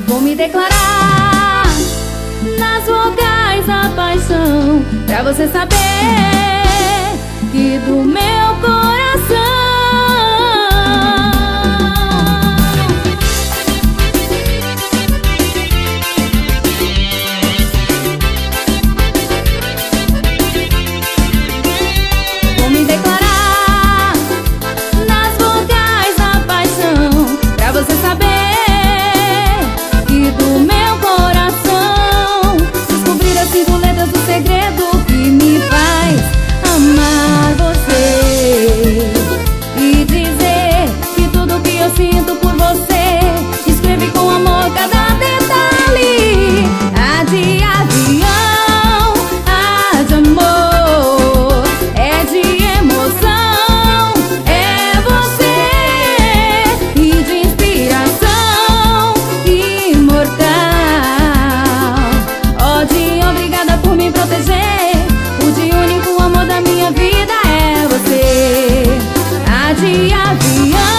Vou me declarar nas vogais da paixão, pra você saber que do meu coração vou me declarar nas vogais da paixão, pra você saber que do meu coração descobrir as 5 letras do segredo que me faz amar você e dizer que tudo que eu sinto por você escrevi com amor cada detalhe. A de avião, a de amor, é de emoção, é você, e de inspiração imortal. Ó, de obrigada por me proteger, o de único amor da minha vida é você. A de avião,